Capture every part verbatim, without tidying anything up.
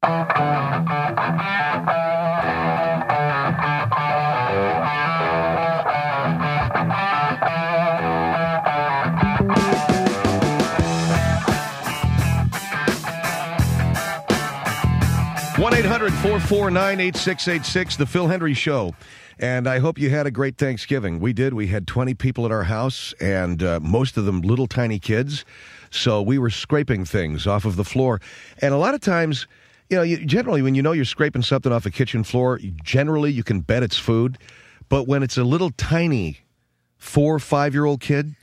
one eight hundred four four nine eight six eight six, The Phil Hendrie Show. And I hope you had a great Thanksgiving. We did. We had twenty people at our house, and uh, most of them little tiny kids. So we were scraping things off of the floor. And a lot of times, you know, you, generally when you know you're scraping something off a kitchen floor, generally you can bet it's food. But when it's a little tiny four or five-year-old kid,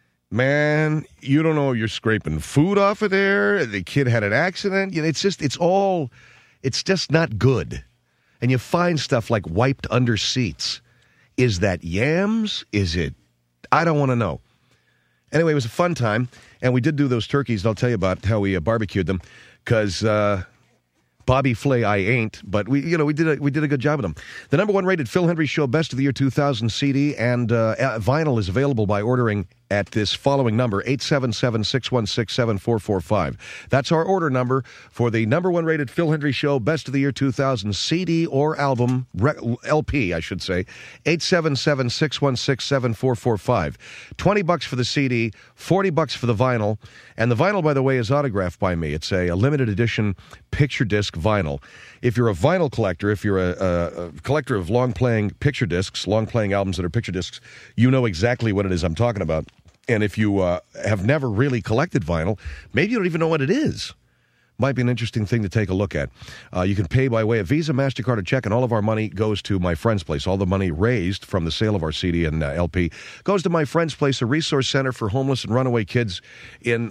man, you don't know you're scraping food off of there. The kid had an accident. You know, it's just, it's all... It's just not good. And you find stuff like wiped under seats. Is that yams? Is it? I don't want to know. Anyway, it was a fun time. And we did do those turkeys. And I'll tell you about how we uh, barbecued them. Because uh, Bobby Flay, I ain't. But we, you know, we did a, we did a good job of them. The number one rated Phil Hendrie Show Best of the Year two thousand C D and uh, vinyl is available by ordering at this following number, eight seven seven, six one six, seven four four five. That's our order number for the number one rated Phil Hendrie Show Best of the Year two thousand C D or album, L P, I should say, eight seven seven, six one six, seven four four five. twenty bucks for the C D, forty bucks for the vinyl. And the vinyl, by the way, is autographed by me. It's a, a limited edition picture disc vinyl. If you're a vinyl collector, if you're a, a, a collector of long-playing picture discs, long-playing albums that are picture discs, you know exactly what it is I'm talking about. And if you uh, have never really collected vinyl, maybe you don't even know what it is. Might be an interesting thing to take a look at. Uh, you can pay by way of Visa, MasterCard, or check, and all of our money goes to My Friend's Place. All the money raised from the sale of our C D and uh, L P goes to My Friend's Place, a resource center for homeless and runaway kids in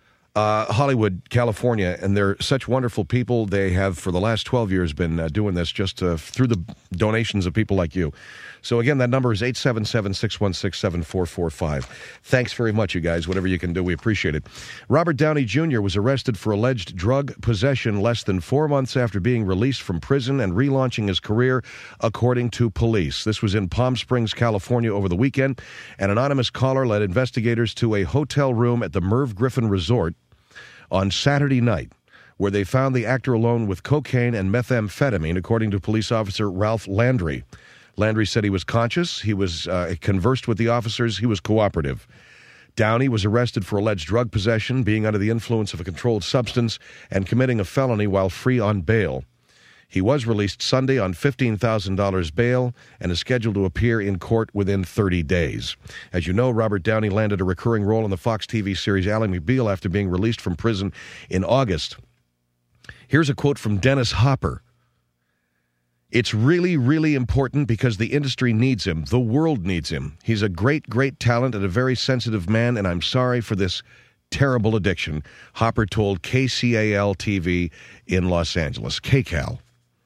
Uh, Hollywood, California, and they're such wonderful people. They have, for the last twelve years, been uh, doing this just uh, through the donations of people like you. So, again, that number is eight seven seven, six one six, seven four four five. Thanks very much, you guys. Whatever you can do, we appreciate it. Robert Downey Junior was arrested for alleged drug possession less than four months after being released from prison and relaunching his career, according to police. This was in Palm Springs, California, over the weekend. An anonymous caller led investigators to a hotel room at the Merv Griffin Resort on Saturday night, where they found the actor alone with cocaine and methamphetamine, according to police officer Ralph Landry. Landry said he was conscious, he was uh, conversed with the officers, he was cooperative. Downey was arrested for alleged drug possession, being under the influence of a controlled substance, and committing a felony while free on bail. He was released Sunday on fifteen thousand dollars bail and is scheduled to appear in court within thirty days. As you know, Robert Downey landed a recurring role in the Fox T V series Ally McBeal after being released from prison in August. Here's a quote from Dennis Hopper. "It's really, really important because the industry needs him. The world needs him. He's a great, great talent and a very sensitive man, and I'm sorry for this terrible addiction," Hopper told K C A L T V in Los Angeles. K C A L.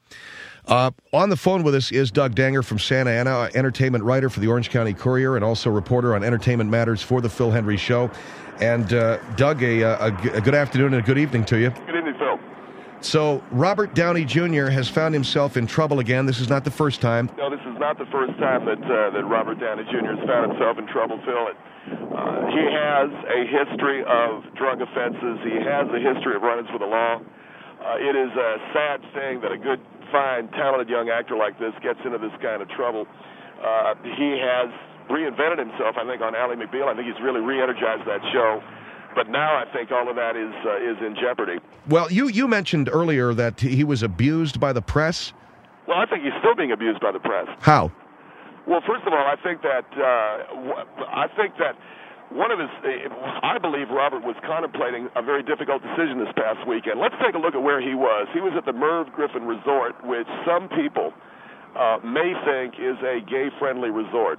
Uh, on the phone with us is Doug Danger from Santa Ana, entertainment writer for the Orange County Courier and also reporter on entertainment matters for the Phil Hendrie Show. And uh, Doug, a, a, a good afternoon and a good evening to you. Good evening, Phil. So Robert Downey Junior has found himself in trouble again. This is not the first time. No, this is not the first time that uh, that Robert Downey Junior has found himself in trouble, Phil. It, uh, he has a history of drug offenses. He has a history of run-ins with the law. Uh, it is a sad thing that a good, fine, talented young actor like this gets into this kind of trouble. Uh, he has reinvented himself, I think, on Ally McBeal. I think he's really re-energized that show. But now I think all of that is uh, is in jeopardy. Well, you, you mentioned earlier that he was abused by the press. Well, I think he's still being abused by the press. How? Well, first of all, I think that uh, I think that one of his, I believe Robert was contemplating a very difficult decision this past weekend. Let's take a look at where he was. He was at the Merv Griffin Resort, which some people uh, may think is a gay-friendly resort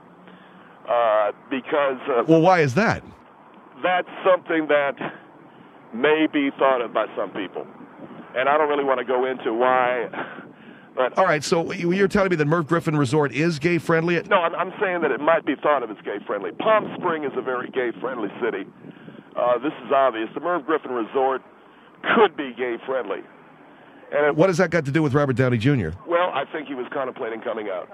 uh, because. Uh, well, why is that? That's something that may be thought of by some people, and I don't really want to go into why. But, all right, so you're telling me that Merv Griffin Resort is gay-friendly? No, I'm, I'm saying that it might be thought of as gay-friendly. Palm Springs is a very gay-friendly city. Uh, this is obvious. The Merv Griffin Resort could be gay-friendly. And it, what has that got to do with Robert Downey Junior? Well, I think he was contemplating coming out.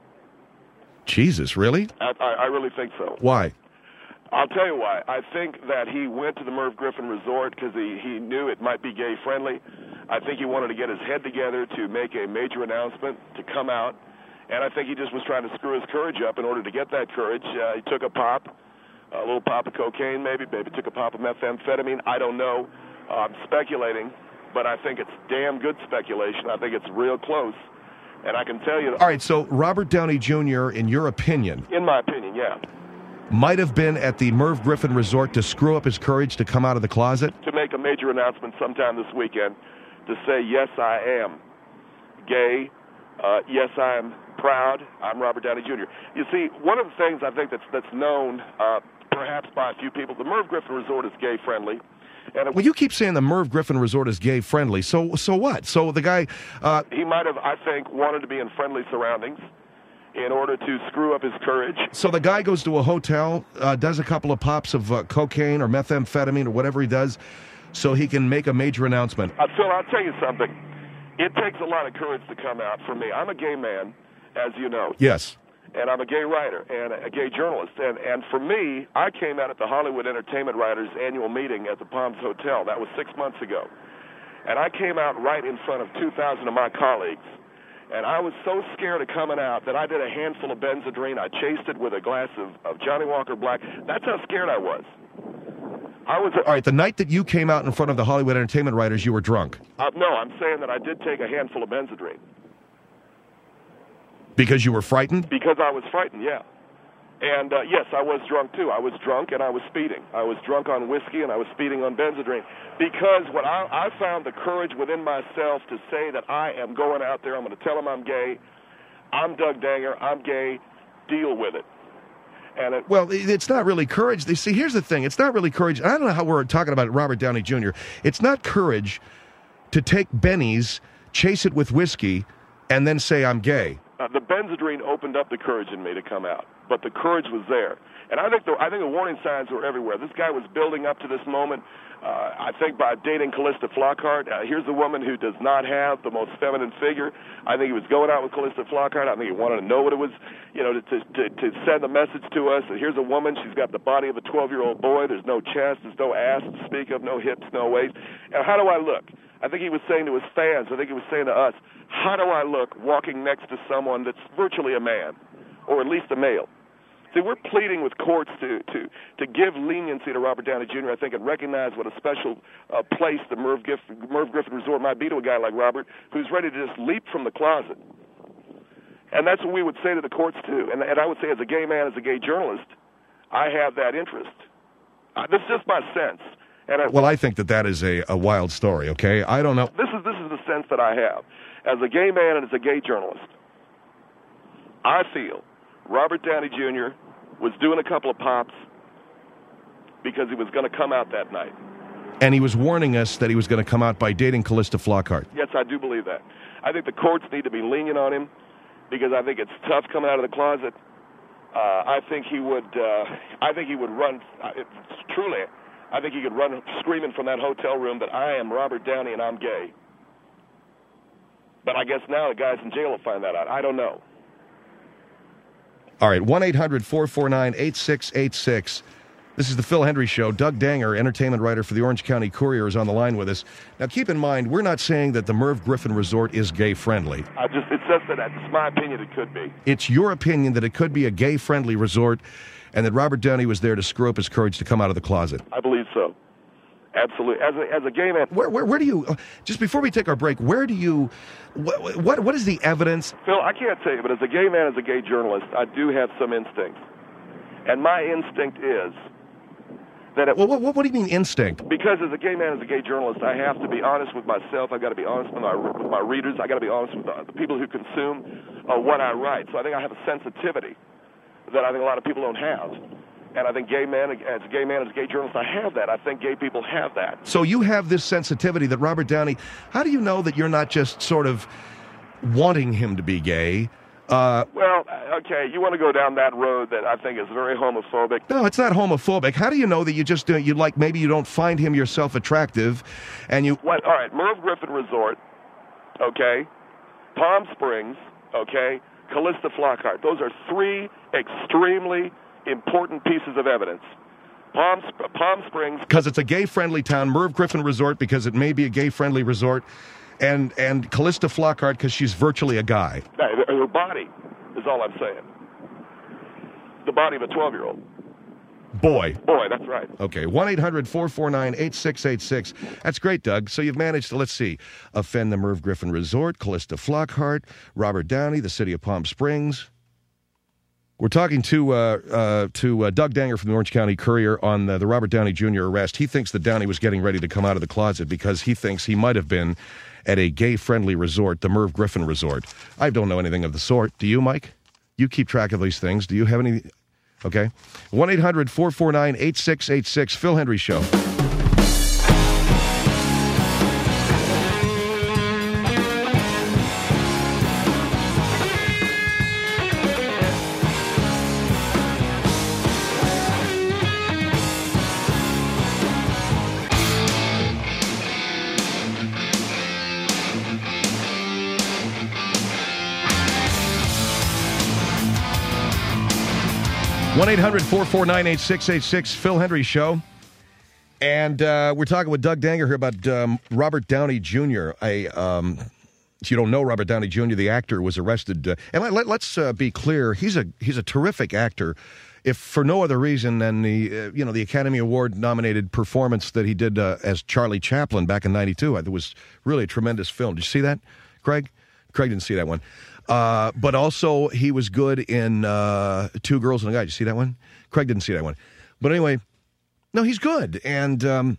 Jesus, really? I, I, I really think so. Why? I'll tell you why. I think that he went to the Merv Griffin Resort because he, he knew it might be gay-friendly. I think he wanted to get his head together to make a major announcement, to come out, and I think he just was trying to screw his courage up in order to get that courage. Uh, he took a pop, a little pop of cocaine maybe, maybe took a pop of methamphetamine. I don't know. Uh, I'm speculating, but I think it's damn good speculation. I think it's real close, and I can tell you... All right, so Robert Downey Junior, in your opinion... In my opinion, yeah. Might have been at the Merv Griffin Resort to screw up his courage to come out of the closet? To make a major announcement sometime this weekend, to say, yes, I am gay, uh, yes, I am proud, I'm Robert Downey Junior You see, one of the things I think that's, that's known uh, perhaps by a few people, the Merv Griffin Resort is gay-friendly. And it, well, you keep saying the Merv Griffin Resort is gay-friendly, so so what? So the guy... Uh, he might have, I think, wanted to be in friendly surroundings in order to screw up his courage. So the guy goes to a hotel, uh, does a couple of pops of uh, cocaine or methamphetamine or whatever he does, so he can make a major announcement. Uh, Phil, I'll tell you something. It takes a lot of courage to come out for me. I'm a gay man, as you know. Yes. And I'm a gay writer and a gay journalist. And, and for me, I came out at the Hollywood Entertainment Writers annual meeting at the Palms Hotel. That was six months ago. And I came out right in front of two thousand of my colleagues. And I was so scared of coming out that I did a handful of Benzedrine. I chased it with a glass of, of Johnny Walker Black. That's how scared I was. I was. All right, the night that you came out in front of the Hollywood Entertainment Writers, you were drunk. Uh, no, I'm saying that I did take a handful of Benzedrine. Because you were frightened? Because I was frightened, yeah. And, uh, yes, I was drunk, too. I was drunk and I was speeding. I was drunk on whiskey and I was speeding on Benzedrine. Because what I, I found the courage within myself to say that I am going out there, I'm going to tell them I'm gay, I'm Doug Danger, I'm gay, deal with it. And it, well, it's not really courage. They see, here's the thing. It's not really courage. I don't know how we're talking about Robert Downey Junior It's not courage to take Benny's, chase it with whiskey, and then say I'm gay. Uh, the Benzedrine opened up the courage in me to come out, but the courage was there. And I think the, I think the warning signs were everywhere. This guy was building up to this moment, uh, I think, by dating Callista Flockhart. Uh, here's a woman who does not have the most feminine figure. I think he was going out with Callista Flockhart. I think he wanted to know what it was, you know, to, to, to send a message to us. And here's a woman. She's got the body of a twelve-year-old boy. There's no chest. There's no ass to speak of, no hips, no waist. And how do I look? I think he was saying to his fans, I think he was saying to us, how do I look walking next to someone that's virtually a man, or at least a male? See, we're pleading with courts to, to, to give leniency to Robert Downey Junior, I think, and recognize what a special uh, place the Merv Griffin, Merv Griffin Resort might be to a guy like Robert, who's ready to just leap from the closet. And that's what we would say to the courts, too. And, and I would say, as a gay man, as a gay journalist, I have that interest. Uh, this is just my sense. And I, well, I think that that is a, a wild story, okay? I don't know. This is, this is the sense that I have. As a gay man and as a gay journalist, I feel Robert Downey Junior was doing a couple of pops because he was going to come out that night. And he was warning us that he was going to come out by dating Callista Flockhart. Yes, I do believe that. I think the courts need to be lenient on him because I think it's tough coming out of the closet. Uh, I think he would. Uh, I think he would run. Uh, it, truly, I think he could run screaming from that hotel room that I am Robert Downey and I'm gay. But I guess now the guys in jail will find that out. I don't know. All right, one eight hundred four four nine eight six eight six. This is the Phil Hendrie Show. Doug Danger, entertainment writer for the Orange County Courier, is on the line with us. Now, keep in mind, we're not saying that the Merv Griffin Resort is gay-friendly. I just, it's just that it's my opinion it could be. It's your opinion that it could be a gay-friendly resort and that Robert Downey was there to screw up his courage to come out of the closet. I believe so. Absolutely. As a, as a gay man. Where, where, where do you, just before we take our break, where do you, what, what, what is the evidence? Phil, I can't tell you, but as a gay man, as a gay journalist, I do have some instincts. And my instinct is that it... Well, what, what do you mean instinct? Because as a gay man, as a gay journalist, I have to be honest with myself. I've got to be honest with my, with my readers. I've got to be honest with the, the people who consume uh, what I write. So I think I have a sensitivity that I think a lot of people don't have. And I think gay men, as a gay man, as a gay journalist, I have that. I think gay people have that. So you have this sensitivity that Robert Downey, how do you know that you're not just sort of wanting him to be gay? Uh, well, okay, you want to go down that road that I think is very homophobic. No, it's not homophobic. How do you know that you just, uh, you like, maybe you don't find him yourself attractive, and you... What, all right, Merv Griffin Resort, okay, Palm Springs, okay, Callista Flockhart. Those are three extremely important pieces of evidence. Palm, Palm Springs... Because it's a gay-friendly town, Merv Griffin Resort, because it may be a gay-friendly resort, And and Callista Flockhart because she's virtually a guy. Her her body is all I'm saying. The body of a twelve-year-old. Boy. Boy, that's right. Okay, one eight hundred four four nine eight six eight six. That's great, Doug. So you've managed to, let's see, offend the Merv Griffin Resort, Callista Flockhart, Robert Downey, the city of Palm Springs. We're talking to uh, uh, to uh, Doug Danger from the Orange County Courier on the, the Robert Downey Junior arrest. He thinks that Downey was getting ready to come out of the closet because he thinks he might have been at a gay-friendly resort, the Merv Griffin Resort. I don't know anything of the sort. Do you, Mike? You keep track of these things. Do you have any... Okay. one eight hundred four four nine eight six eight six. Phil Hendrie Show. one eight hundred four four nine eight six eight six, Phil Hendrie Show. And uh, we're talking with Doug Danger here about um, Robert Downey Junior I, um, if you don't know, Robert Downey Junior, the actor, was arrested. Uh, and let, let, let's uh, be clear, he's a he's a terrific actor, if for no other reason than the uh, you know the Academy Award nominated performance that he did uh, as Charlie Chaplin back in ninety-two. It was really a tremendous film. Did you see that, Craig? Craig didn't see that one. Uh, but also, he was good in uh, Two Girls and a Guy. Did you see that one? Craig didn't see that one. But anyway, no, he's good. And um,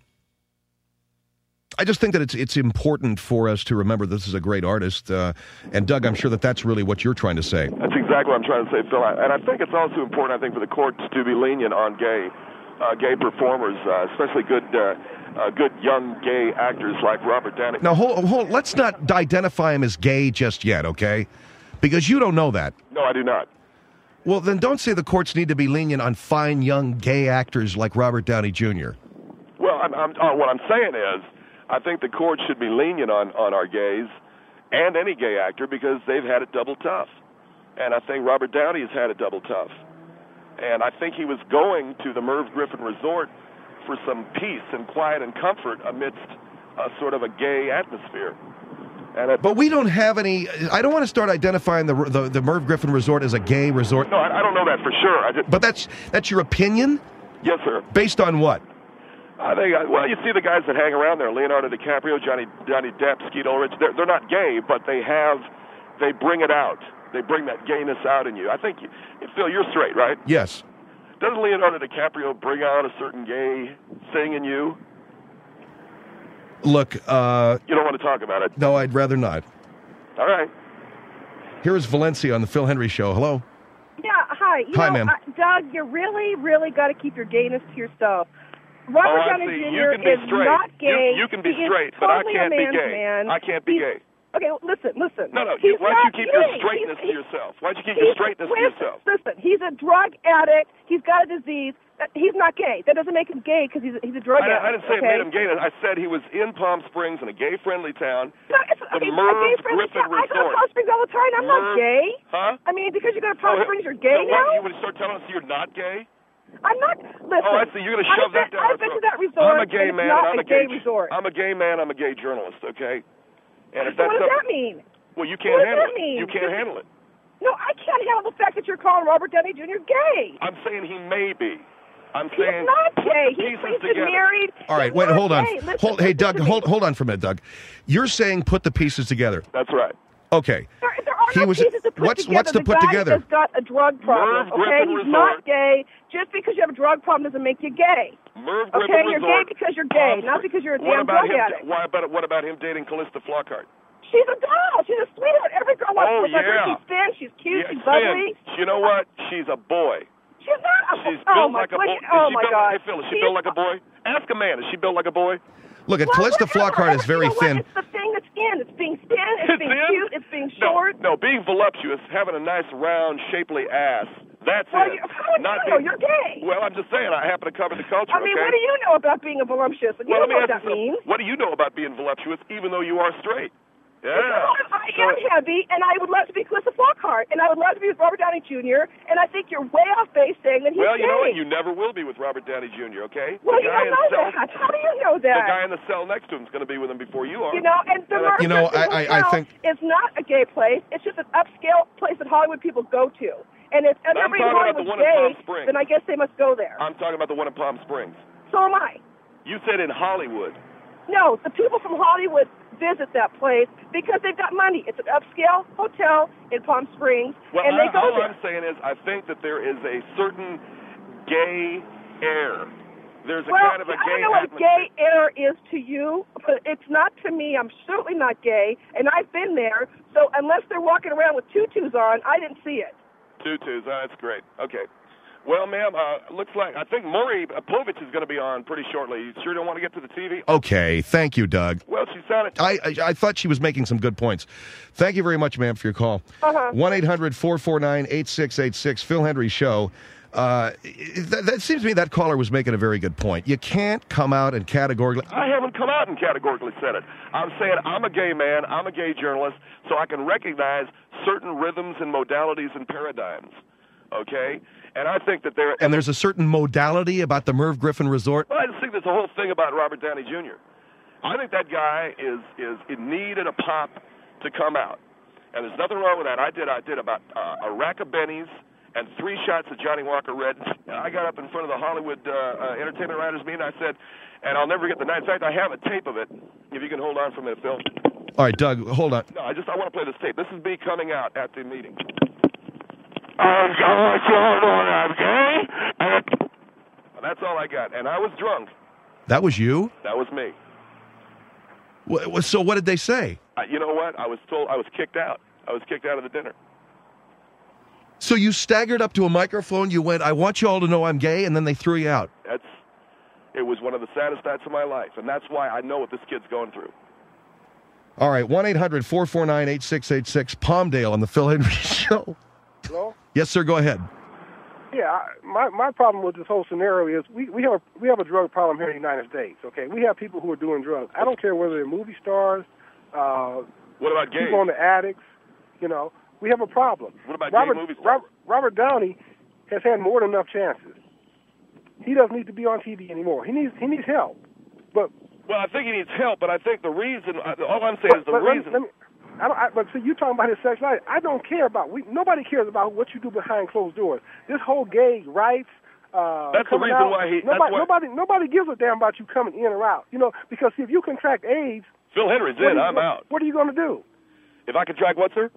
I just think that it's it's important for us to remember this is a great artist. Uh, and, Doug, I'm sure that that's really what you're trying to say. That's exactly what I'm trying to say, Phil. And I think it's also important, I think, for the courts to be lenient on gay uh, gay performers, uh, especially good uh, uh, good young gay actors like Robert Downey. Now, hold, hold, let's not identify him as gay just yet, okay? Because you don't know that. No, I do not. Well, then don't say the courts need to be lenient on fine young gay actors like Robert Downey Junior Well, I'm, I'm, uh, what I'm saying is I think the courts should be lenient on, on our gays and any gay actor because they've had it double tough. And I think Robert Downey has had it double tough. And I think he was going to the Merv Griffin Resort for some peace and quiet and comfort amidst a sort of a gay atmosphere. And it, but we don't have any. I don't want to start identifying the the, the Merv Griffin Resort as a gay resort. No, I, I don't know that for sure. I just, but that's that's your opinion? Yes, sir. Based on what? I think. Well, you see the guys that hang around there: Leonardo DiCaprio, Johnny Johnny Depp, Skeet Ulrich. They're they're not gay, but they have they bring it out. They bring that gayness out in you. I think, you, Phil, you're straight, right? Yes. Doesn't Leonardo DiCaprio bring out a certain gay thing in you? Look, uh... You don't want to talk about it? No, I'd rather not. All right. Here is Valencia on the Phil Hendrie Show. Hello? Yeah, hi. You hi, know, ma'am. Uh, Doug, you really, really got to keep your gayness to yourself. Robert oh, Downey see. Junior You can be is straight. not gay. You, you can be he straight, is but I totally can't a be man's gay. Man. I can't be He's, gay. Okay, well, listen, listen. No, no. He's Why don't you keep gay. your straightness he's, to yourself? Why don't you keep he's, your straightness to listen, yourself? Listen, he's a drug addict. He's got a disease. He's not gay. That doesn't make him gay because he's, he's a drug I, addict. I didn't say okay? it made him gay. I said he was in Palm Springs in a gay-friendly town. No, it's, the okay, Merv a gay-friendly Griffin town. I go to Resort. Palm Springs all the time. I'm Merv, not gay. Huh? I mean, because you go to Palm oh, Springs, you're gay so now? What, you would start telling us you're not gay? I'm not. Listen. Oh, I see. You're going to shove I've that been, down I've our been throat. to that resort. I'm a gay and man. It's not I'm a a gay, gay resort. I'm a gay man. I'm a gay journalist. Okay. And if So that's what does up, that mean? Well, you can't what handle does that it. mean? You can't handle it. No, I can't handle the fact that you're calling Robert Downey Junior gay. I'm saying he may be. I'm He's saying not put gay. the He's, pieces he's been together. married. All right, He's wait, not hold on. gay. Listen, hold, hey, listen Doug, to me. hold hold on for a minute, Doug. You're saying put the pieces together. That's right. Okay. There, there are He no was- pieces to put what's- together. what's to the put guy together? has got a drug problem. Merv okay, Griffin he's Resort. not gay. Just because you have a drug problem doesn't make you gay. Merv Okay, Griffin you're Resort, gay because you're gay, Palm not Springs. because you're a What damn about drug him? addict. Why about what about him dating Callista Flockhart? She's a doll. She's a sweetheart. Every girl wants Oh, to look like her. yeah. She's thin. She's cute. Yeah, she's bubbly. Finn, you know what? She's a boy. She's not a She's oh built my like a God. boy. Oh is she my built, God. Hey, Phil, is she She's- built like a boy? Ask a man. Is she built like a boy? Look, at Well, Callista whatever, Flockhart is very you know what? thin. It's the thing that's in. It's being thin. It's It's being in? cute. It's being No, short. no, being voluptuous, having a nice, round, shapely ass. That's Well, it. you, how would Not you know? being, You're gay. Well, I'm just saying. I happen to cover the culture. I mean, okay? what do you know about being a voluptuous? You Well, don't let me know what ask that you something. means. What do you know about being voluptuous, even though you are straight? Yeah. I So- am can be, and I would love to be Calista Flockhart, and I would love to be with Robert Downey Junior, and I think you're way off base saying that he's Well, you gay. know what? You never will be with Robert Downey Junior, okay? Well, the you guy don't in know cell, that. How do you know that? The guy in the cell next to him is going to be with him before you are. You know, and the Merv You know, Griffin I- I- I Hotel think- is not a gay place. It's just an upscale place that Hollywood people go to. And if I'm everybody in talking about Hollywood's the one in gay, Palm Springs. then I guess they must go there. I'm talking about the one in Palm Springs. So am I. You said in Hollywood. No, the people from Hollywood visit that place because they've got money. It's an upscale hotel in Palm Springs, Well, and they I, go all there. I'm saying is I think that there is a certain gay air. There's a Well, kind of a I gay don't know what atmosphere. gay air is to you, but it's not to me. I'm certainly not gay, and I've been there. So unless they're walking around with tutus on, I didn't see it. Tutus, oh, that's great. Okay. Well, ma'am, uh, looks like I think Maury Povich is going to be on pretty shortly. You sure don't want to get to the T V? Okay, thank you, Doug. Well, she sounded. I, I I thought she was making some good points. Thank you very much, ma'am, for your call. Uh-huh. one eight hundred four four nine eight six eight six, Phil Hendry Show. Uh, that, that seems to me that caller was making a very good point. You can't come out and categorically... I haven't come out and categorically said it. I'm saying I'm a gay man, I'm a gay journalist, so I can recognize certain rhythms and modalities and paradigms. Okay? And I think that there... And there's a certain modality about the Merv Griffin Resort. Well, I just think there's a whole thing about Robert Downey Junior I think that guy is is in need of a pop to come out. And there's nothing wrong with that. I did I did about uh, a rack of bennies and three shots of Johnny Walker Red. And I got up in front of the Hollywood uh, uh, Entertainment Writers meeting. I said, and I'll never get the night. In fact, I have a tape of it. If you can hold on for a minute, Phil. All right, Doug, hold on. No, I just I want to play this tape. This is me coming out at the meeting. That's all I got. And I was drunk. That was you? That was me. Wh- So what did they say? Uh, you know what? I was told I was kicked out. I was kicked out of the dinner. So you staggered up to a microphone, you went, I want you all to know I'm gay, and then they threw you out. That's. It was one of the saddest nights of my life, and that's why I know what this kid's going through. All right, one eight hundred four four nine eight six eight six, Palmdale on the Phil Hendry Show. Hello? Yes, sir, go ahead. Yeah, I, my my problem with this whole scenario is we, we have a, we have a drug problem here in the United States. Okay, we have people who are doing drugs. I don't care whether they're movie stars, uh, What about gays? people on the addicts. You know, we have a problem. What about Robert, gay movie stars? Robert, Robert Downey has had more than enough chances. He doesn't need to be on T V anymore. He needs he needs help. But Well, I think he needs help, but I think the reason, all I'm saying is the but, let me- reason. let me- I don't, I, but see, you talking about his sexuality. I don't care about. We nobody cares about what you do behind closed doors. This whole gay rights. Uh, That's the coming reason out, why he- that's Nobody, why- nobody, nobody gives a damn about you coming in or out. You know, because if you contract AIDS, Phil Henry's what in, are you, I'm out. What are you going to do? If I contract what, sir?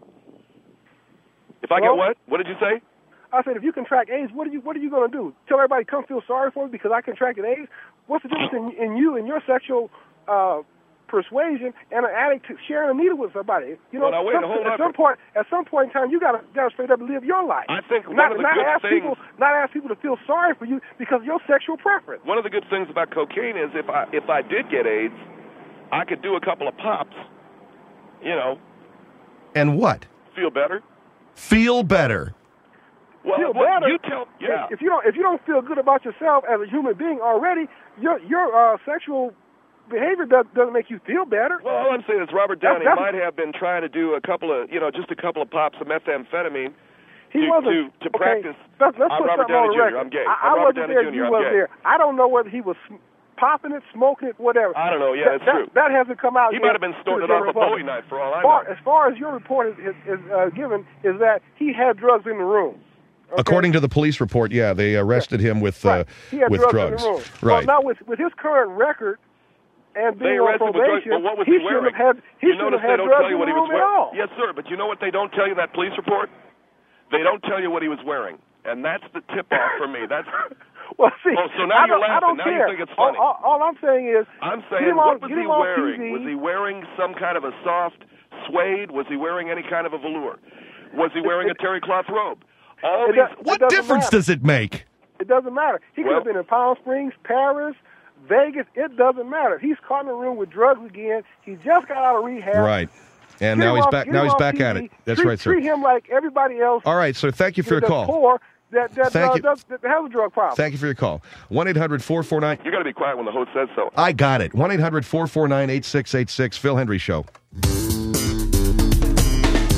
If I Hello? get what? What did you say? I said, if you contract AIDS, what are you, what are you going to do? Tell everybody come feel sorry for me because I contracted AIDS? What's the difference in, in you and your sexual uh, persuasion and an addict sharing a needle with somebody? You know, Well, now, wait, some, hold at on some for- point, at some point in time, you got to got to straight up live your life. I think one not, of the not good ask things- people, not ask people to feel sorry for you because of your sexual preference. One of the good things about cocaine is if I if I did get AIDS, I could do a couple of pops, you know, And what? feel better. Feel better. Well, Feel what better. you tell, yeah. If you don't, if you don't feel good about yourself as a human being already, your your uh, sexual behavior does, doesn't make you feel better. Well, all I'm saying is Robert That's- Downey that's- might have been trying to do a couple of, you know, just a couple of pops of methamphetamine He to, wasn't to, to okay, practice. Let's, let's I'm put Robert something on Downey the Junior record. I'm gay. I, I I'm Robert wasn't Downey there. Junior You I'm was gay. there. I don't know whether he was sm- popping it, smoking it, whatever. I don't know. Yeah, that, that's true. That, that hasn't come out He yet might have been to snorting the it off a general Bowie public. knife for all I As far, know. as far as your report is, is, is uh, given, is that he had drugs in the room. Okay? According to the police report, yeah, they arrested him with uh, Right. He had with drugs, drugs. in the room. Right. Well, now with with his current record and They being on arrested him with drugs, probation, but what was he he shouldn't wearing? have had he you shouldn't notice have had they don't drugs tell you in what the he was room at wearing. all. Yes, sir, but you know what they don't tell you, that police report? They don't tell you what he was wearing. And that's the tip-off for me. That's Well, see, Oh, so now I you're don't, I don't laughing. Now you care. think it's All, funny. all, all I'm saying is, I'm get saying, him on- what was get he him on wearing? T V. Was he wearing some kind of a soft suede? Was he wearing any kind of a velour? Was he wearing a terry cloth robe? All It these. does- What doesn't difference matter. does it make? It doesn't matter. He could Well- have been in Palm Springs, Paris, Vegas. It doesn't matter. He's caught in a room with drugs again. He just got out of rehab. Right. And Get now him he's off- back. get Now him he's off back T V. at it. That's treat, right, sir. Treat him like everybody else. All right, sir. Thank you for your that's call. poor, that that, Thank uh, you. does, that has a drug problem. Thank you for your call. one eight hundred four four nine. You got to be quiet when the host says so. I got it. one eight hundred four four nine eight six eight six. Phil Hendry Show.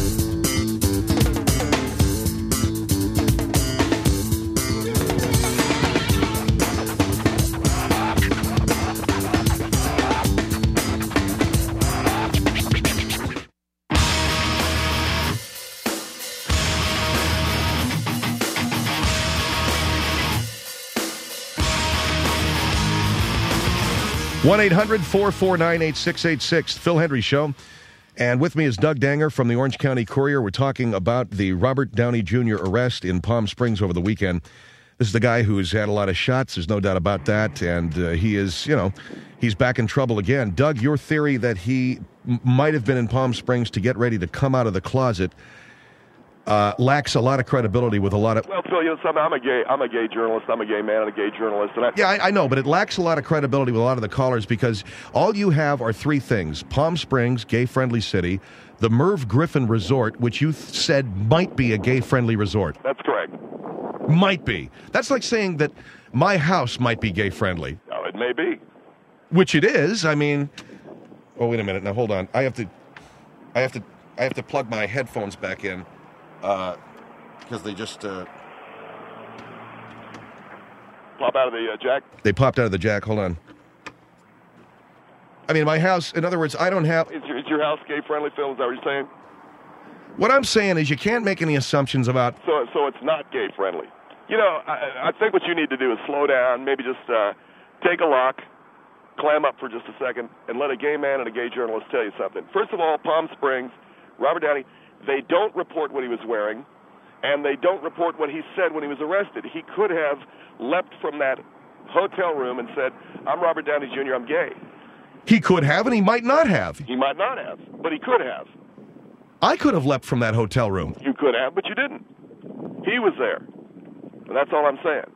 one eight hundred four four nine eight six eight six, Phil Hendrie Show. And with me is Doug Danger from the Orange County Courier. We're talking about the Robert Downey Junior arrest in Palm Springs over the weekend. This is the guy who's had a lot of shots. There's no doubt about that. And uh, he is, you know, he's back in trouble again. Doug, your theory that he m- might have been in Palm Springs to get ready to come out of the closet uh, lacks a lot of credibility with a lot of... Well, Phil, you know something? I'm a gay. I'm a gay journalist. I'm a gay man and a gay journalist. And I, Yeah, I, I know, but it lacks a lot of credibility with a lot of the callers because all you have are three things. Palm Springs, gay-friendly city, the Merv Griffin Resort, which you th- said might be a gay-friendly resort. That's correct. Might be. That's like saying that my house might be gay-friendly. Oh, it may be. Which it is. I mean... Oh, wait a minute. Now, hold on. I have to... I have to... I have to plug my headphones back in. Uh... Because they just... Uh... Pop out of the uh, jack? They popped out of the jack. Hold on. I mean, my house... In other words, I don't have... Is your, is your house gay-friendly, Phil? Is that what you're saying? What I'm saying is you can't make any assumptions about... So, so it's not gay-friendly. You know, I, I think what you need to do is slow down, maybe just uh, take a lock, clam up for just a second, and let a gay man and a gay journalist tell you something. First of all, Palm Springs, Robert Downey, they don't report what he was wearing, and they don't report what he said when he was arrested. He could have leapt from that hotel room and said, I'm Robert Downey Junior, I'm gay. He could have, and he might not have. He might not have, but he could have. I could have leapt from that hotel room. You could have, but you didn't. He was there. And that's all I'm saying.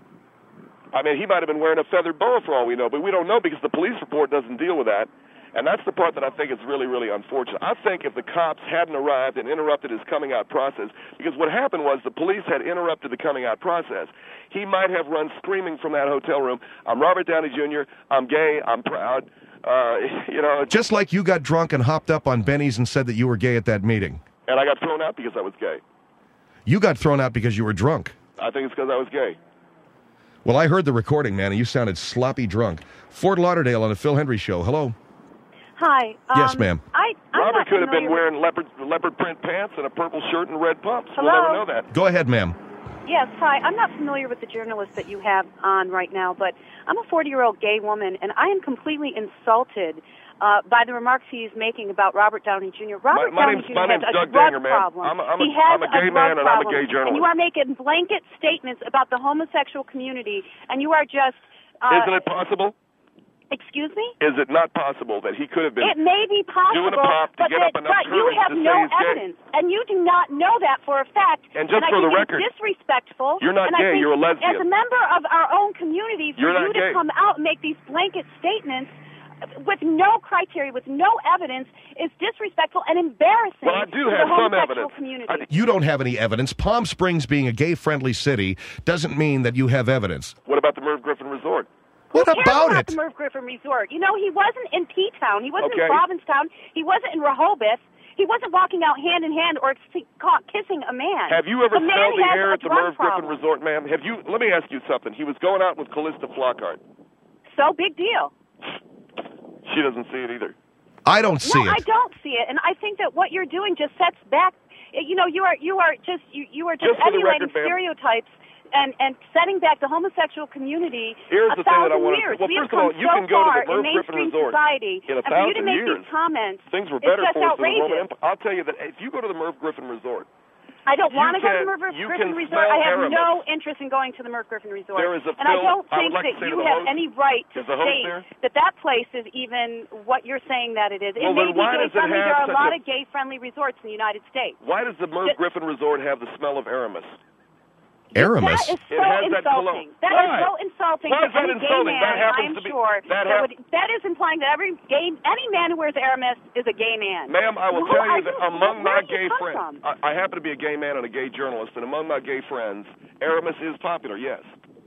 I mean, he might have been wearing a feathered boa for all we know, but we don't know because the police report doesn't deal with that. And that's the part that I think is really, really unfortunate. I think if the cops hadn't arrived and interrupted his coming out process, because what happened was the police had interrupted the coming out process, he might have run screaming from that hotel room, I'm Robert Downey Junior, I'm gay, I'm proud. Uh, you know, Just like you got drunk and hopped up on Benny's and said that you were gay at that meeting. And I got thrown out because I was gay. You got thrown out because you were drunk. I think it's because I was gay. Well, I heard the recording, man, and you sounded sloppy drunk. Fort Lauderdale on the Phil Hendrie Show. Hello. Hi. Um, Yes, ma'am. I, I'm Robert not could have been familiar wearing leopard leopard print pants and a purple shirt and red pumps. Hello? We'll never know that. Go ahead, ma'am. With, yes, hi. I'm not familiar with the journalist that you have on right now, but I'm a forty-year-old gay woman, and I am completely insulted uh, by the remarks he's making about Robert Downey Junior Robert my Downey name's- Junior my has name's a Doug drug Danger, ma'am. problem. I'm a- I'm a- he has I'm a gay drug man and I'm a problem, gay journalist. And you are making blanket statements about the homosexual community, and you are just... Uh, Isn't it possible? Excuse me? Is it not possible that he could have been It may be possible, doing a pop to but, get up that, enough but you courage have to no say he's gay? evidence, and you do not know that for a fact. And just I for the think record, it's disrespectful. you're not and I gay, think you're a lesbian. As a member of our own community, for You're you not to gay. come out and make these blanket statements with no criteria, with no evidence, is disrespectful and embarrassing Well, I do to have the some homosexual evidence. community. I- You don't have any evidence. Palm Springs being a gay-friendly city doesn't mean that you have evidence. What about the Merv Griffin Resort? What Who cares about about it? the Merv Griffin Resort? You know, he wasn't in P-Town. He wasn't Okay. in Provincetown. He wasn't in Rehoboth. He wasn't walking out hand in hand or k- caught kissing a man. Have you ever the man smelled the has air a at the drug Merv Griffin problem. Resort, ma'am? Have you? Let me ask you something. He was going out with Callista Flockhart. So big deal. She doesn't see it either. I don't see no, it. I don't see it, and I think that what you're doing just sets back. You know, you are you are just you, you are just, Just for the emulating record, ma'am. stereotypes and and setting back the homosexual community Here's a the thing that I thousand want to years. Well, We have first of all, come you so can go to far the Merv in Griffin mainstream Resort society, in a and for you to thousand make years. these comments, Things were it's better just for us in the Roman outrageous. Empire. I'll tell you that if you go to the Merv Griffin Resort, I don't You want to go to can- the Merv you Griffin can Resort. smell I have Aramis. no interest in going to the Merv Griffin Resort. There is a and I Phil- don't I would think like to that say to you the have host- any right to Is the host state there? that that place is even what you're saying that it is. Well, it may then be why does it gay-friendly. have There are a such lot a- of gay-friendly resorts in the United States. why does the Merv Just- Griffin Resort have the smell of Aramis? Aramis? That is It so has that insulting. cologne. That is Why? so insulting Why to is that any insulting? gay That man. happens I'm to be- sure that that, hap- would, that is implying that every gay, any man who wears Aramis is a gay man. Ma'am, I will Who tell are you that you? among Where my do you gay come friends, from? I, I happen to be a gay man and a gay journalist, and among my gay friends, Aramis is popular, yes.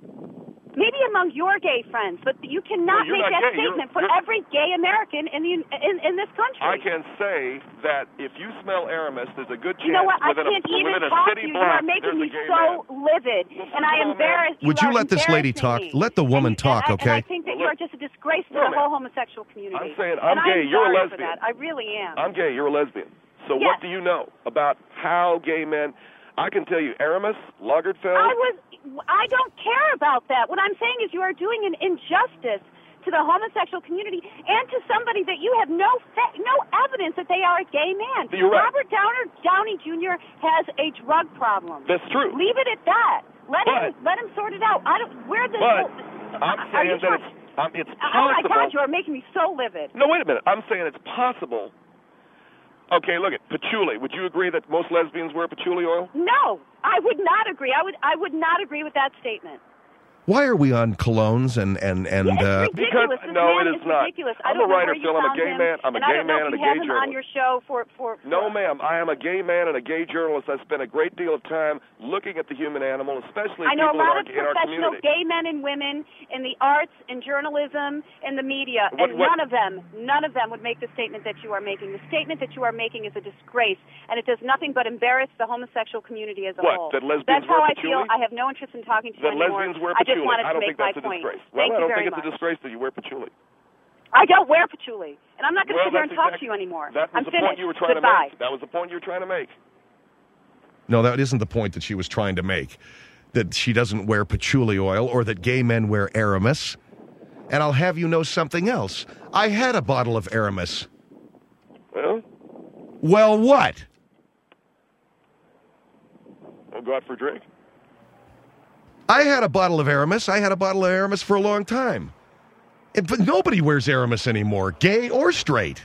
Maybe among your gay friends, but you cannot Well, you're make not that gay. You're- statement for you're- every gay American in the in, in this country. I can say that if you smell Aramis, there's a good chance You know what? I within, can't a, even within a talk to city you. You block, are making there's me a gay so man. livid, Well, first and I of am all, ma'am- embarrassed. Would you are let this lady embarrassing talk? me. Let the woman And- talk, and I, okay? And I think that you are just a disgrace to No, the ma'am. whole homosexual community. I'm saying I'm and gay. I'm You're a sorry for lesbian. that. I really am. I'm gay. You're a lesbian. So Yes. what do you know about how gay men? I can tell you, Aramis, Lagerfeld. I was. I don't care about that. What I'm saying is you are doing an injustice to the homosexual community and to somebody that you have no fa- no evidence that they are a gay man. You're right. Robert Downer, Downey Junior has a drug problem. That's true. Leave it at that. Let but, him let him sort it out. I don't. Where the? But well, I'm saying that it's, um, it's possible. Oh my God, you are making me so livid. No, wait a minute. I'm saying it's possible. Okay, look at patchouli. Would you agree that most lesbians wear patchouli oil? No, I would not agree. I would I would not agree with that statement. Why are we on colognes and and and? Yeah, it's uh, ridiculous. Because, This no, man it is is not. ridiculous. I'm I don't a writer, know where Phil. you I'm a found gay him, man. I'm a and gay I don't man know and if a you gay have him on journalist. your show for for. for No, ma'am. I am a gay man and a gay journalist. I spent a great deal of time looking at the human animal, especially I know a people in lot our, of in our professional community. gay men and women in the arts, in journalism, in the media, What- and what- none of them, none of them would make the statement that you are making. The statement that you are making is a disgrace, and it does nothing but embarrass the homosexual community as a What, whole. that lesbians That's how wear I feel. patchouli? I have no interest in talking to you That anymore. lesbians wear I just patchouli. wanted I to don't make think that's my a point. disgrace. Thank Well, you I don't very think it's much. a disgrace that you wear patchouli. I don't wear patchouli, and I'm not going to Well, sit here and that's talk exact- to you anymore. That was I'm the finished. point you were trying Goodbye. to make. That was the point you were trying to make. no, that isn't the point that she was trying to make. That she doesn't wear patchouli oil or that gay men wear Aramis. And I'll have you know something else. I had a bottle of Aramis. Well, Well, what? we'll go out for a drink. I had a bottle of Aramis. I had a bottle of Aramis for a long time. And, but nobody wears Aramis anymore, gay or straight.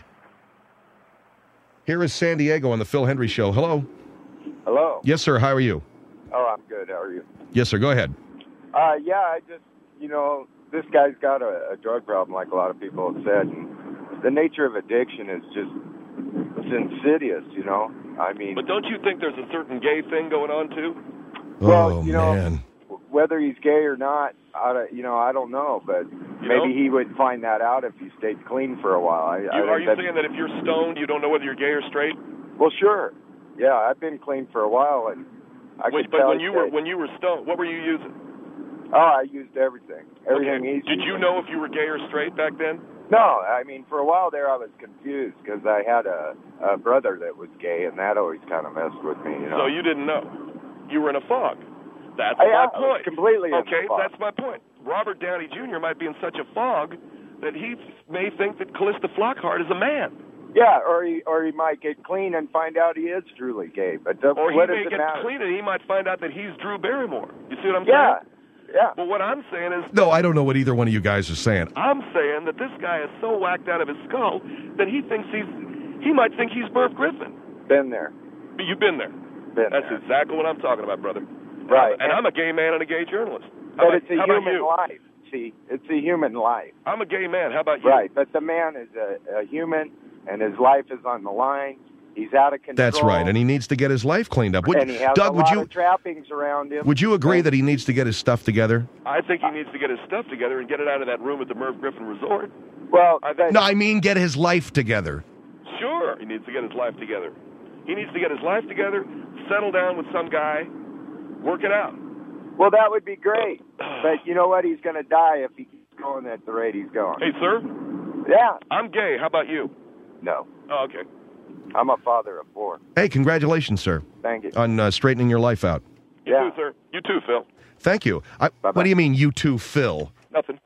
Here is San Diego on the Phil Hendry Show. Hello. Hello. Yes, sir. How are you? Oh, I'm good. How are you? Yes, sir. Go ahead. Uh, yeah, I just, you know, this guy's got a, a drug problem, like a lot of people have said. And the nature of addiction is just, it's insidious, you know? I mean, But don't you think there's a certain gay thing going on, too? Well, oh, you know, man. whether he's gay or not, I, don't- you know, I don't know, but You maybe know? he would find that out if he stayed clean for a while. I, You, I are think you that's- saying that if you're stoned, you don't know whether you're gay or straight? Well, sure. Yeah, I've been clean for a while, and I Wait, could but tell when you were that- when you were stoned, what were you using? Oh, I used everything. Everything Okay. easy. Did you know if you were gay or straight back then? No, I mean, for a while there, I was confused because I had a, a brother that was gay, and that always kind of messed with me, you know. So you didn't know. You were in a fog. That's I, my I was point. completely in Okay, a fog. that's my point. Robert Downey Junior might be in such a fog that he may think that Callista Flockhart is a man. Yeah, or he or he might get clean and find out he is truly gay. But the, Or he what may does it get matter? clean and he might find out that he's Drew Barrymore. You see what I'm Yeah, saying? yeah. But what I'm saying is, No, I don't know what either one of you guys are saying. I'm saying that this guy is so whacked out of his skull that he thinks he's, he might think he's Merv Griffin. Been there. But you've been there. Been That's there. exactly what I'm talking about, brother. Right. And I'm a gay man and a gay journalist. How But about, it's a how about human you? life. See, it's a human life. I'm a gay man. How about you? Right, but the man is a, a human, and his life is on the line. He's out of control. That's right, and he needs to get his life cleaned up. Would, and he has Doug, a would lot you of trappings around him. would you agree And- that he needs to get his stuff together? I think he needs to get his stuff together and get it out of that room at the Merv Griffin Resort. Well, I think- No, I mean get his life together. Sure, he needs to get his life together. He needs to get his life together, settle down with some guy, work it out. well, that would be great. But you know what? He's going to die if he keeps going at the rate he's going. Hey, sir, Yeah. I'm gay. How about you? No. Oh, okay. I'm a father of four. Hey, congratulations, sir, Thank you. on uh, straightening your life out. You Yeah. too, sir. You too, Phil. Thank you. I, what do you mean, you too, Phil? Nothing.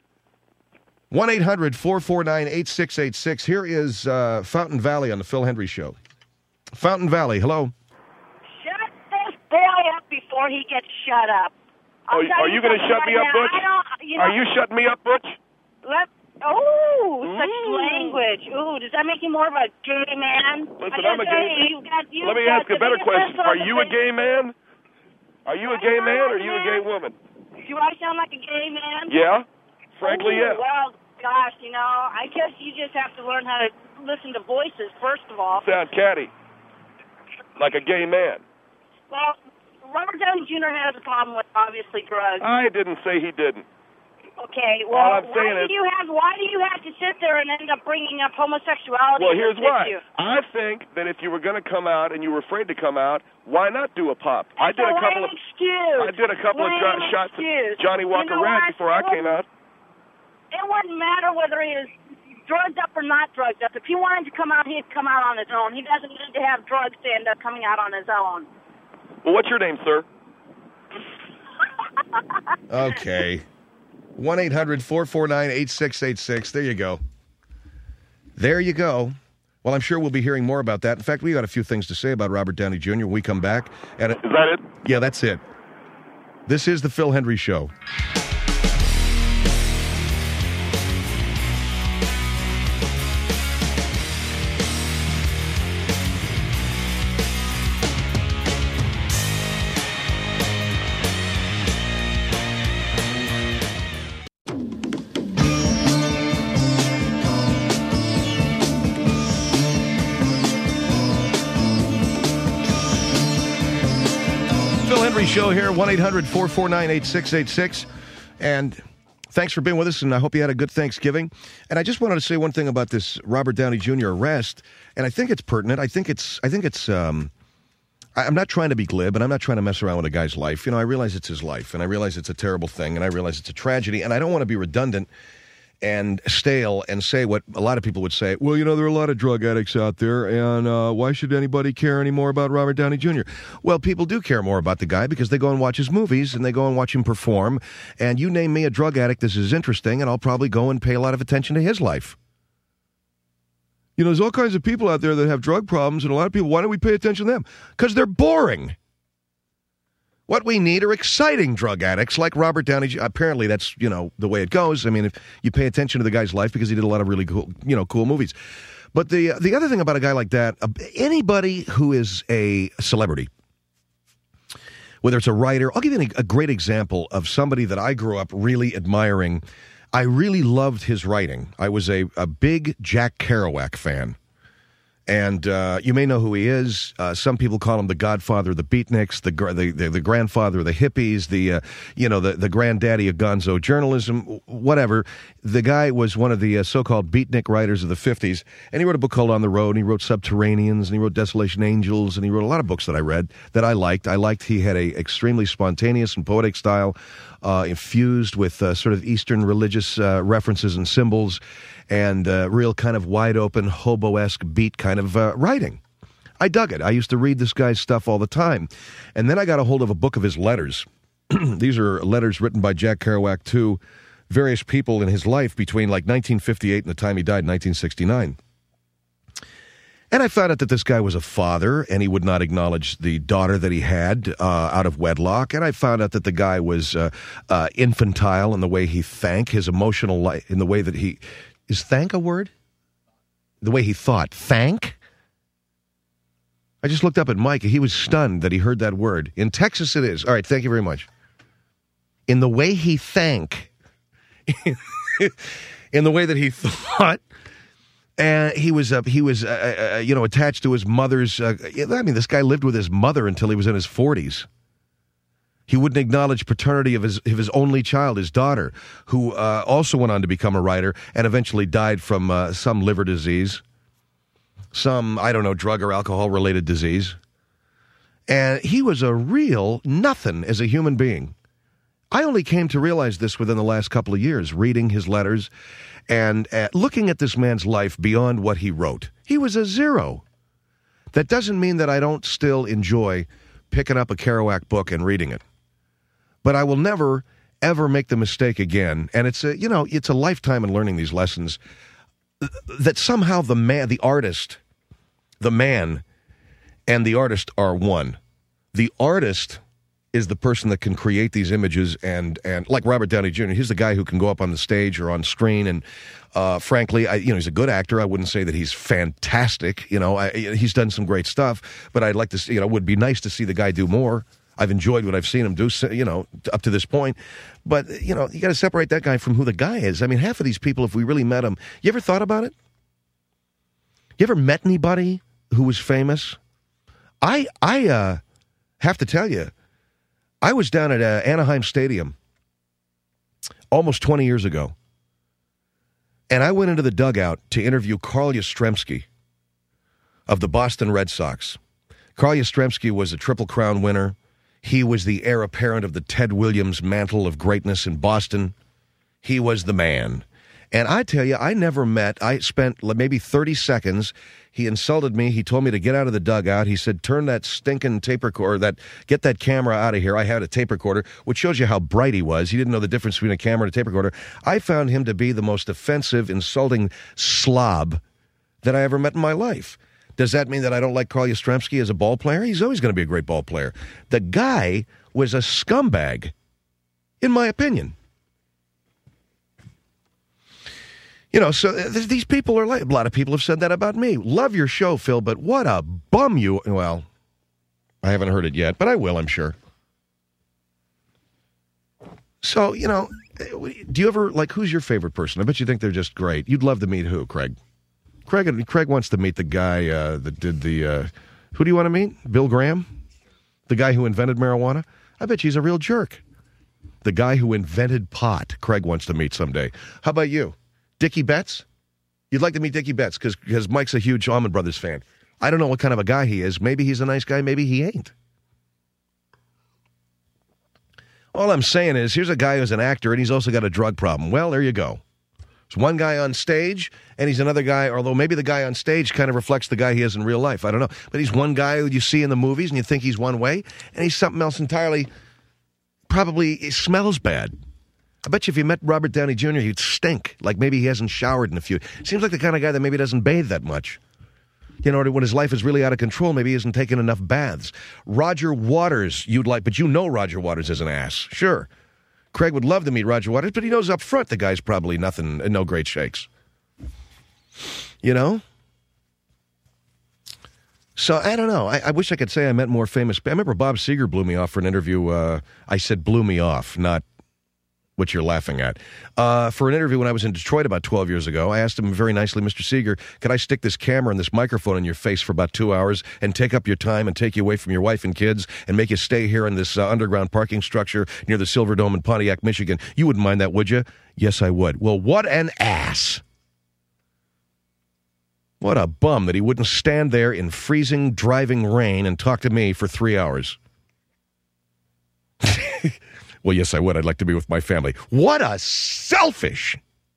one eight hundred four four nine eight six eight six. Here is uh, Fountain Valley on the Phil Hendry Show. Fountain Valley, hello. Shut this boy up before he gets shut up. I'll Oh, tell are you going to something shut me right up, now. Butch? I don't, you know, Are you shutting me up, Butch? Let, oh, such Ooh. language. Ooh, does that make you more of a gay man? Listen, I gotta I'm a tell gay you, man. you've got, you've Let me got ask a the better biggest question. whistle Are of you the a gay man? Are you a gay I man or are know, you a man. gay woman? Do I sound like a gay man? Yeah. Frankly, Ooh, yeah. Well, gosh, you know, I guess you just have to learn how to listen to voices, first of all. Sound catty. Like a gay man. Well, Robert Downey Junior has a problem with, obviously, drugs. I didn't say he didn't. Okay, All well, I'm saying why is- do you have why do you have to sit there and end up bringing up homosexuality? Well, in here's this why. issue? I think that if you were going to come out and you were afraid to come out, why not do a pop? I That's did a a couple lame of excuse. I did a couple of Lame dro- shots excuse. at Johnny Walker You know Red what? before I It came out. It wouldn't matter whether he is drugged up or not drugged up. If he wanted to come out, he'd come out on his own. He doesn't need to have drugs to end up coming out on his own. Well, what's your name, sir? Okay. one eight hundred four four nine eight six eight six. There you go. There you go. Well, I'm sure we'll be hearing more about that. In fact, we got a few things to say about Robert Downey Junior when we come back. And Is that it? Yeah, that's it. This is the Phil Hendrie Show. Show here, one eight hundred four four nine eight six eight six. And thanks for being with us, and I hope you had a good Thanksgiving. And I just wanted to say one thing about this Robert Downey Junior arrest, and I think it's pertinent. I think it's, I think it's, um, I, I'm not trying to be glib, and I'm not trying to mess around with a guy's life. You know, I realize it's his life, and I realize it's a terrible thing, and I realize it's a tragedy, and I don't want to be redundant and stale and say what a lot of people would say. Well, you know, there are a lot of drug addicts out there, and uh, why should anybody care anymore about Robert Downey Junior? Well, people do care more about the guy because they go and watch his movies, and they go and watch him perform, and you name me a drug addict, this is interesting, and I'll probably go and pay a lot of attention to his life. You know, there's all kinds of people out there that have drug problems, and a lot of people, why don't we pay attention to them? Because they're boring. What we need are exciting drug addicts like Robert Downey. Apparently, that's, you know, the way it goes. I mean, if you pay attention to the guy's life because he did a lot of really cool, you know, cool movies. But the the other thing about a guy like that, uh, anybody who is a celebrity, whether it's a writer, I'll give you a, a great example of somebody that I grew up really admiring. I really loved his writing. I was a, a big Jack Kerouac fan. And uh, you may know who he is. Uh, some people call him the godfather of the beatniks, the the, the, the grandfather of the hippies, the uh, you know the, the granddaddy of gonzo journalism, whatever. The guy was one of the uh, so-called beatnik writers of the fifties, and he wrote a book called On the Road, and he wrote Subterraneans, and he wrote Desolation Angels, and he wrote a lot of books that I read that I liked. I liked he had a extremely spontaneous and poetic style, uh, infused with uh, sort of Eastern religious uh, references and symbols, and uh, real kind of wide-open, hobo-esque beat kind of uh, writing. I dug it. I used to read this guy's stuff all the time. And then I got a hold of a book of his letters. These are letters written by Jack Kerouac to various people in his life between like nineteen fifty-eight and the time he died in nineteen sixty-nine. And I found out that this guy was a father, and he would not acknowledge the daughter that he had uh, out of wedlock. And I found out that the guy was uh, uh, infantile in the way he thank, his emotional life, in the way that he... Is thank a word? The way he thought. Thank? I just looked up at Mike. He was stunned that he heard that word. In Texas it is. All right, thank you very much. In the way he thank. In the way that he thought. And he was, uh, he was, uh, uh, you know, attached to his mother's... Uh, I mean, this guy lived with his mother until he was in his forties. He wouldn't acknowledge paternity of his of his only child, his daughter, who uh, also went on to become a writer and eventually died from uh, some liver disease, some, I don't know, drug or alcohol-related disease. And he was a real nothing as a human being. I only came to realize this within the last couple of years, reading his letters and uh, looking at this man's life beyond what he wrote. He was a zero. That doesn't mean that I don't still enjoy picking up a Kerouac book and reading it. But I will never, ever make the mistake again. And it's a, you know, it's a lifetime in learning these lessons that somehow the man, the artist, the man and the artist are one. The artist is the person that can create these images and, and like Robert Downey Junior, he's the guy who can go up on the stage or on screen. And uh, frankly, I, you know, he's a good actor. I wouldn't say that he's fantastic. You know, I, he's done some great stuff, but I'd like to see, you know, it would be nice to see the guy do more. I've enjoyed what I've seen him do, you know, up to this point. But, you know, you got to separate that guy from who the guy is. I mean, half of these people, if we really met them, you ever thought about it? You ever met anybody who was famous? I I uh, have to tell you, I was down at uh, Anaheim Stadium almost twenty years ago, and I went into the dugout to interview Carl Yastrzemski of the Boston Red Sox. Carl Yastrzemski was a Triple Crown winner. He was the heir apparent of the Ted Williams mantle of greatness in Boston. He was the man. And I tell you, I never met, I spent maybe thirty seconds He insulted me. He told me to get out of the dugout. He said, turn that stinking tape recorder, that, get that camera out of here. I had a tape recorder, which shows you how bright he was. He didn't know the difference between a camera and a tape recorder. I found him to be the most offensive, insulting slob that I ever met in my life. Does that mean that I don't like Carl Yastrzemski as a ball player? He's always going to be a great ball player. The guy was a scumbag, in my opinion. You know, so th- these people are like, a lot of people have said that about me. Love your show, Phil, but what a bum you, well, I haven't heard it yet, but I will, I'm sure. So, you know, do you ever, like, who's your favorite person? I bet you think they're just great. You'd love to meet who, Craig? Craig, Craig wants to meet the guy uh, that did the, uh, who do you want to meet? Bill Graham? The guy who invented marijuana? I bet you he's a real jerk. The guy who invented pot, Craig wants to meet someday. How about you? Dickie Betts? You'd like to meet Dickie Betts because Mike's a huge Allman Brothers fan. I don't know what kind of a guy he is. Maybe he's a nice guy. Maybe he ain't. All I'm saying is, here's a guy who's an actor, and he's also got a drug problem. Well, there you go. There's one guy on stage, and he's another guy, although maybe the guy on stage kind of reflects the guy he is in real life. I don't know. But he's one guy who you see in the movies, and you think he's one way, and he's something else entirely. Probably he smells bad. I bet you if you met Robert Downey Junior, he'd stink. Like maybe he hasn't showered in a few. Seems like the kind of guy that maybe doesn't bathe that much. You know, when his life is really out of control, maybe he hasn't taken enough baths. Roger Waters, you'd like, but you know Roger Waters is an ass. Sure. Craig would love to meet Roger Waters, but he knows up front the guy's probably nothing, no great shakes. You know? So, I don't know. I, I wish I could say I met more famous. I remember Bob Seger blew me off for an interview. Uh, I said blew me off, not what you're laughing at. Uh, for an interview when I was in Detroit about twelve years ago, I asked him very nicely, Mister Seger, could I stick this camera and this microphone in your face for about two hours and take up your time and take you away from your wife and kids and make you stay here in this uh, underground parking structure near the Silver Dome in Pontiac, Michigan? You wouldn't mind that, would you? Yes, I would. Well, what an ass. What a bum that he wouldn't stand there in freezing, driving rain and talk to me for three hours. Well, yes, I would. I'd like to be with my family. What a selfish.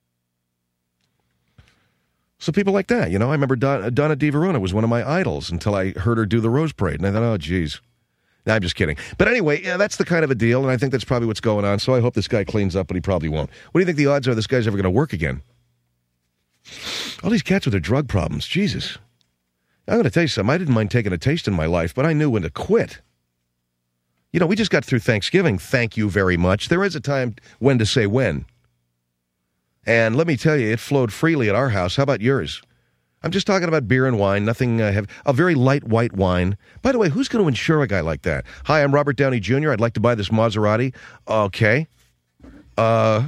So people like that, you know. I remember Don, Donna DeVerona was one of my idols until I heard her do the Rose Parade. And I thought, oh, geez. No, I'm just kidding. But anyway, yeah, that's the kind of a deal, and I think that's probably what's going on. So I hope this guy cleans up, but he probably won't. What do you think the odds are this guy's ever going to work again? All these cats with their drug problems. Jesus. I'm going to tell you something. I didn't mind taking a taste in my life, but I knew when to quit. You know, we just got through Thanksgiving. Thank you very much. There is a time when to say when. And let me tell you, it flowed freely at our house. How about yours? I'm just talking about beer and wine, nothing uh, heavy. A very light white wine. By the way, who's going to insure a guy like that? Hi, I'm Robert Downey Junior I'd like to buy this Maserati. Okay. Uh...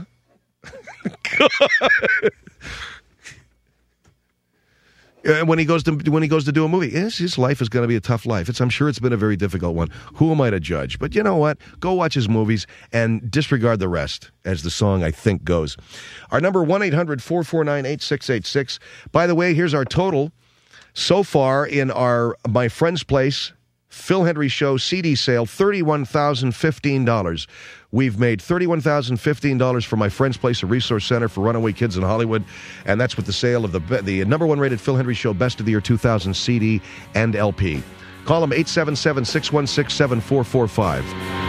Uh, when he goes to when he goes to do a movie, yes, his life is going to be a tough life. It's I'm sure it's been a very difficult one. Who am I to judge? But you know what? Go watch his movies and disregard the rest, as the song I think goes. Our number one eight hundred four four nine eight six eight six. By the way, here's our total so far in our My Friend's Place Phil Hendrie Show C D sale: thirty-one thousand fifteen dollars. We've made thirty-one thousand fifteen dollars for My Friend's Place, a resource center for runaway kids in Hollywood, and that's with the sale of the the number one rated Phil Hendrie Show Best of the Year two thousand C D and L P. Call them eight seven seven, six one six, seven four four five.